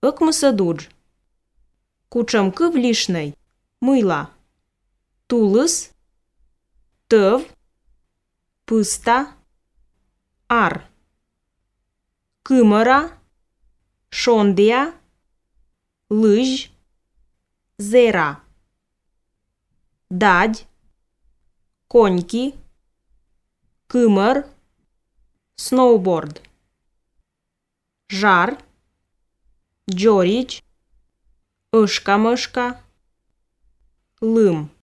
Îc măsădugi. Cucăm vlișnăi. Mâila. Tulâs. Tăv. Pâsta. Ar. Câmăra. Șondia. Lâj. Zera. Dadi. Conchi. Câmăr. Snowboard. Jar. Giorici. Îșca-mășca. Lâm.